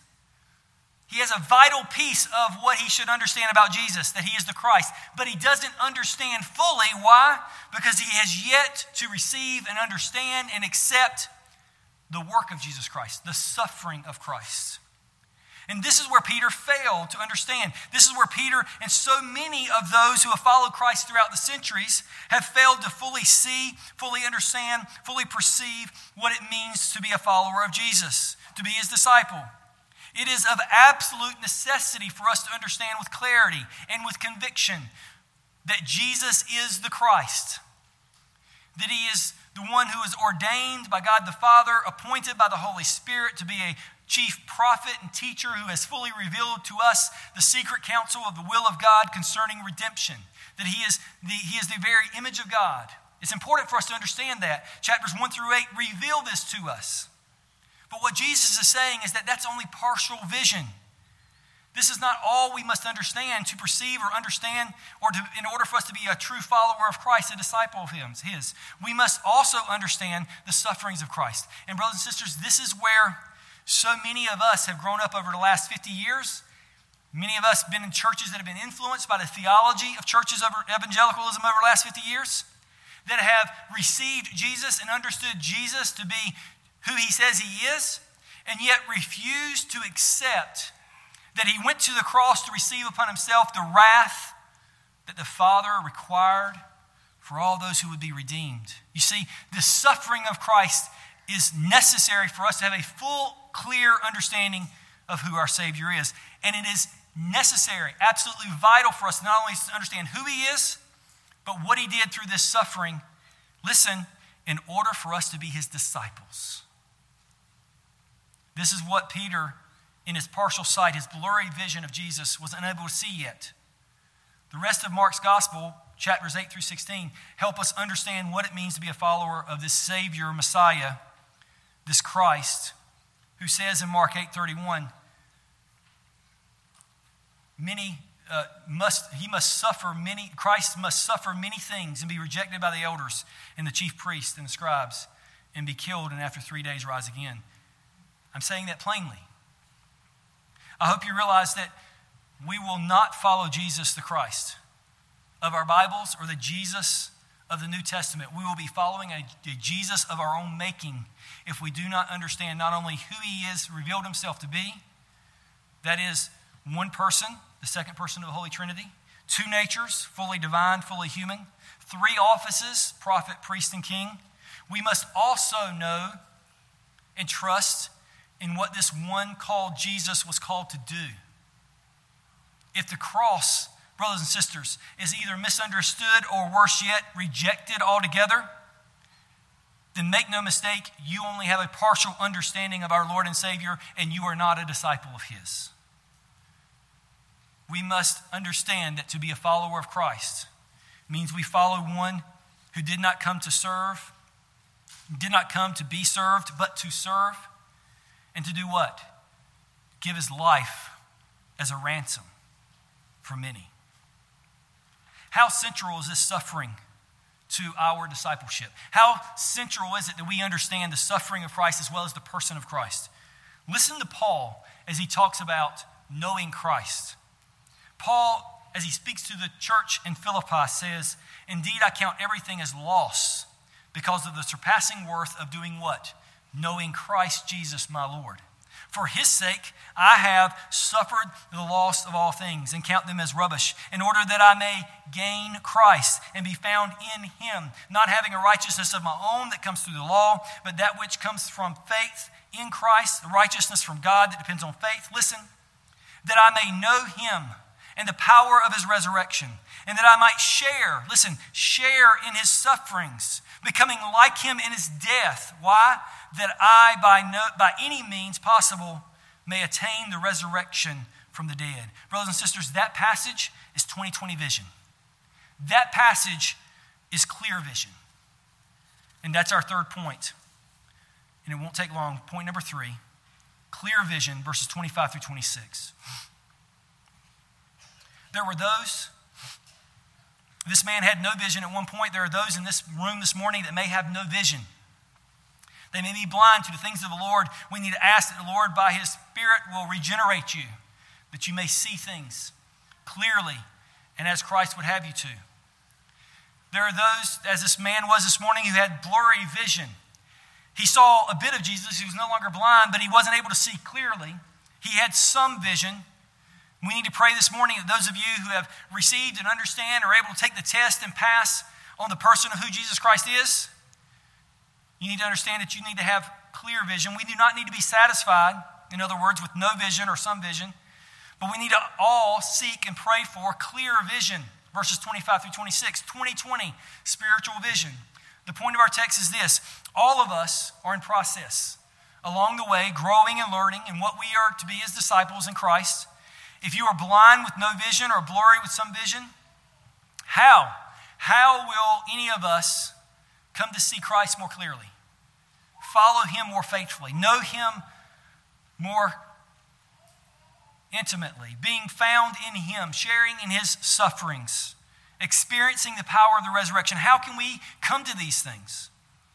He has a vital piece of what he should understand about Jesus, that he is the Christ. But he doesn't understand fully. Why? Because he has yet to receive and understand and accept the work of Jesus Christ, the suffering of Christ. And this is where Peter failed to understand. This is where Peter and so many of those who have followed Christ throughout the centuries have failed to fully see, fully understand, fully perceive what it means to be a follower of Jesus, to be his disciple. It is of absolute necessity for us to understand with clarity and with conviction that Jesus is the Christ, that he is the one who is ordained by God the Father, appointed by the Holy Spirit to be a chief prophet and teacher who has fully revealed to us the secret counsel of the will of God concerning redemption, that he is the, he is the very image of God. It's important for us to understand that. Chapters one through eight reveal this to us. But what Jesus is saying is that that's only partial vision. This is not all we must understand to perceive or understand or to, in order for us to be a true follower of Christ, a disciple of him, his. We must also understand the sufferings of Christ. And brothers and sisters, this is where so many of us have grown up over the last fifty years. Many of us have been in churches that have been influenced by the theology of churches of evangelicalism over the last fifty years, that have received Jesus and understood Jesus to be who he says he is, and yet refused to accept that he went to the cross to receive upon himself the wrath that the Father required for all those who would be redeemed. You see, the suffering of Christ is necessary for us to have a full, clear understanding of who our Savior is. And it is necessary, absolutely vital for us not only to understand who he is, but what he did through this suffering, listen, in order for us to be his disciples. This is what Peter, in his partial sight, his blurry vision of Jesus, was unable to see yet. The rest of Mark's gospel, chapters eight through sixteen, help us understand what it means to be a follower of this Savior, Messiah, this Christ, who says in Mark eight thirty-one, many uh, must he must suffer many. Christ must suffer many things and be rejected by the elders and the chief priests and the scribes, and be killed, and after three days rise again. I'm saying that plainly. I hope you realize that we will not follow Jesus the Christ of our Bibles or the Jesus of the New Testament. We will be following a, a Jesus of our own making if we do not understand not only who he is, revealed himself to be, that is one person, the second person of the Holy Trinity, two natures, fully divine, fully human, three offices, prophet, priest, and king. We must also know and trust in what this one called Jesus was called to do. If the cross, brothers and sisters, is either misunderstood or worse yet, rejected altogether, then make no mistake, you only have a partial understanding of our Lord and Savior, and you are not a disciple of his. We must understand that to be a follower of Christ means we follow one who did not come to serve, did not come to be served, but to serve. And to do what? Give his life as a ransom for many. How central is this suffering to our discipleship? How central is it that we understand the suffering of Christ as well as the person of Christ? Listen to Paul as he talks about knowing Christ. Paul, as he speaks to the church in Philippi, says, "Indeed, I count everything as loss because of the surpassing worth of doing what? Knowing Christ Jesus my Lord. For his sake I have suffered the loss of all things and count them as rubbish, in order that I may gain Christ and be found in him, not having a righteousness of my own that comes through the law, but that which comes from faith in Christ, the righteousness from God that depends on faith. Listen, that I may know him and the power of his resurrection, and that I might share, listen, share in his sufferings, becoming like him in his death." Why? "That I, by no, by any means possible, may attain the resurrection from the dead." Brothers and sisters, that passage is twenty twenty vision. That passage is clear vision. And that's our third point. And it won't take long. Point number three, clear vision, verses twenty-five through twenty-six. There were those, this man had no vision at one point. There are those in this room this morning that may have no vision. They may be blind to the things of the Lord. We need to ask that the Lord, by His Spirit, will regenerate you, that you may see things clearly and as Christ would have you to. There are those, as this man was this morning, who had blurry vision. He saw a bit of Jesus. He was no longer blind, but he wasn't able to see clearly. He had some vision. We need to pray this morning that those of you who have received and understand are able to take the test and pass on the person of who Jesus Christ is. You need to understand that you need to have clear vision. We do not need to be satisfied, in other words, with no vision or some vision, but we need to all seek and pray for clear vision. Verses twenty-five through twenty-six, twenty twenty, spiritual vision. The point of our text is this: all of us are in process, along the way, growing and learning in what we are to be as disciples in Christ. If you are blind with no vision or blurry with some vision, how? How will any of us come to see Christ more clearly, follow Him more faithfully, know Him more intimately, being found in Him, sharing in His sufferings, experiencing the power of the resurrection? How can we come to these things?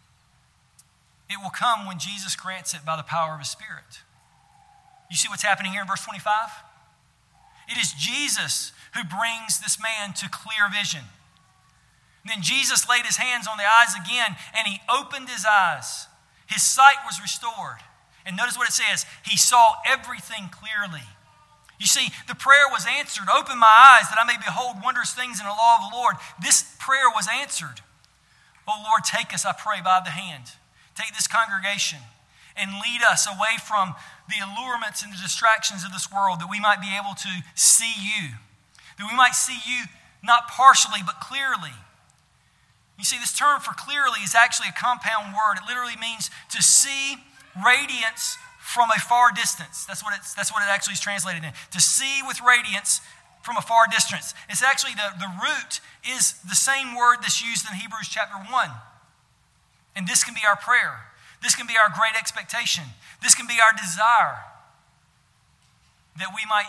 It will come when Jesus grants it by the power of His Spirit. You see what's happening here in verse twenty-five? It is Jesus who brings this man to clear vision. Then Jesus laid His hands on the eyes again, and He opened his eyes. His sight was restored. And notice what it says: he saw everything clearly. You see, the prayer was answered. Open my eyes that I may behold wondrous things in the law of the Lord. This prayer was answered. Oh Lord, take us, I pray, by the hand. Take this congregation and lead us away from the allurements and the distractions of this world, that we might be able to see You. That we might see You not partially, but clearly. You see, this term for clearly is actually a compound word. It literally means to see radiance from a far distance. That's what it's, that's what it actually is translated in. To see with radiance from a far distance. It's actually, the, the root is the same word that's used in Hebrews chapter one. And this can be our prayer. This can be our great expectation. This can be our desire, that we might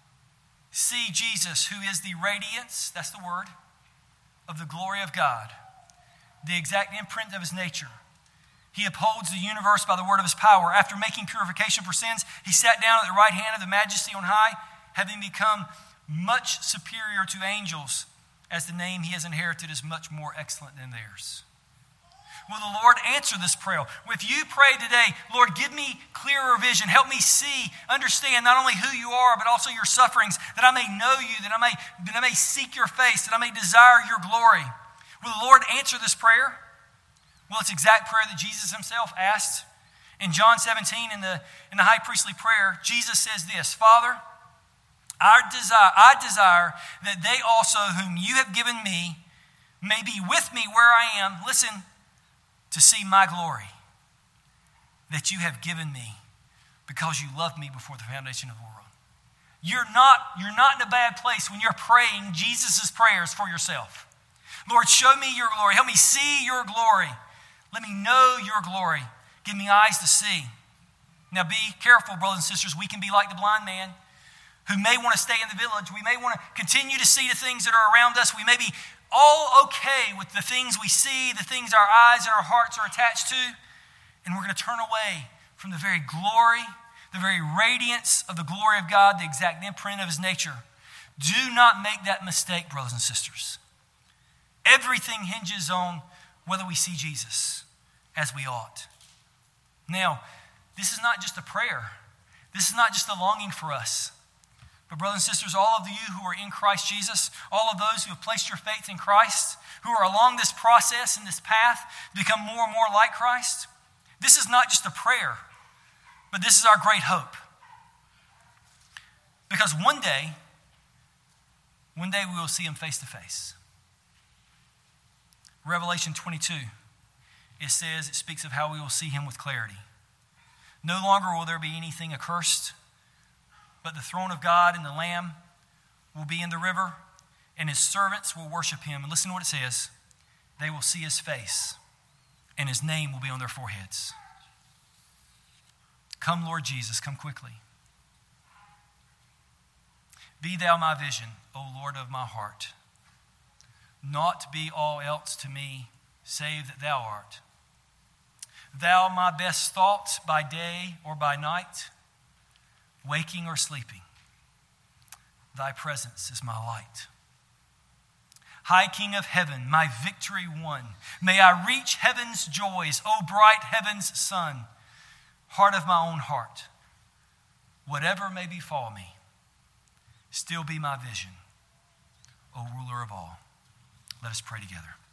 see Jesus, who is the radiance, that's the word, of the glory of God, the exact imprint of His nature. He upholds the universe by the word of His power. After making purification for sins, He sat down at the right hand of the Majesty on high, having become much superior to angels, as the name He has inherited is much more excellent than theirs. Will the Lord answer this prayer? If you pray today, Lord, give me clearer vision. Help me see, understand not only who You are, but also Your sufferings, that I may know You, that I may, that I may seek Your face, that I may desire Your glory. Will the Lord answer this prayer? Well, it's the exact prayer that Jesus Himself asked. In John seventeen, in the, in the high priestly prayer, Jesus says this: Father, I desire, I desire that they also whom You have given Me may be with Me where I am, listen, to see My glory that You have given Me, because You loved Me before the foundation of the world. You're not, you're not in a bad place when you're praying Jesus' prayers for yourself. Lord, show me Your glory. Help me see Your glory. Let me know Your glory. Give me eyes to see. Now be careful, brothers and sisters. We can be like the blind man who may want to stay in the village. We may want to continue to see the things that are around us. We may be all okay with the things we see, the things our eyes and our hearts are attached to, and we're going to turn away from the very glory, the very radiance of the glory of God, the exact imprint of His nature. Do not make that mistake, brothers and sisters. Everything hinges on whether we see Jesus as we ought. Now, this is not just a prayer. This is not just a longing for us. But brothers and sisters, all of you who are in Christ Jesus, all of those who have placed your faith in Christ, who are along this process and this path to become more and more like Christ, this is not just a prayer, but this is our great hope. Because one day, one day we will see Him face to face. Revelation twenty-two, it says, it speaks of how we will see Him with clarity. No longer will there be anything accursed, but the throne of God and the Lamb will be in the river, and His servants will worship Him. And listen to what it says. They will see His face, and His name will be on their foreheads. Come, Lord Jesus, come quickly. Be thou my vision, O Lord of my heart. Naught be all else to me, save that thou art. Thou my best thought by day or by night, waking or sleeping. Thy presence is my light. High King of heaven, my victory won, may I reach heaven's joys, O bright heaven's sun. Heart of my own heart, whatever may befall me, still be my vision, O ruler of all. Let us pray together.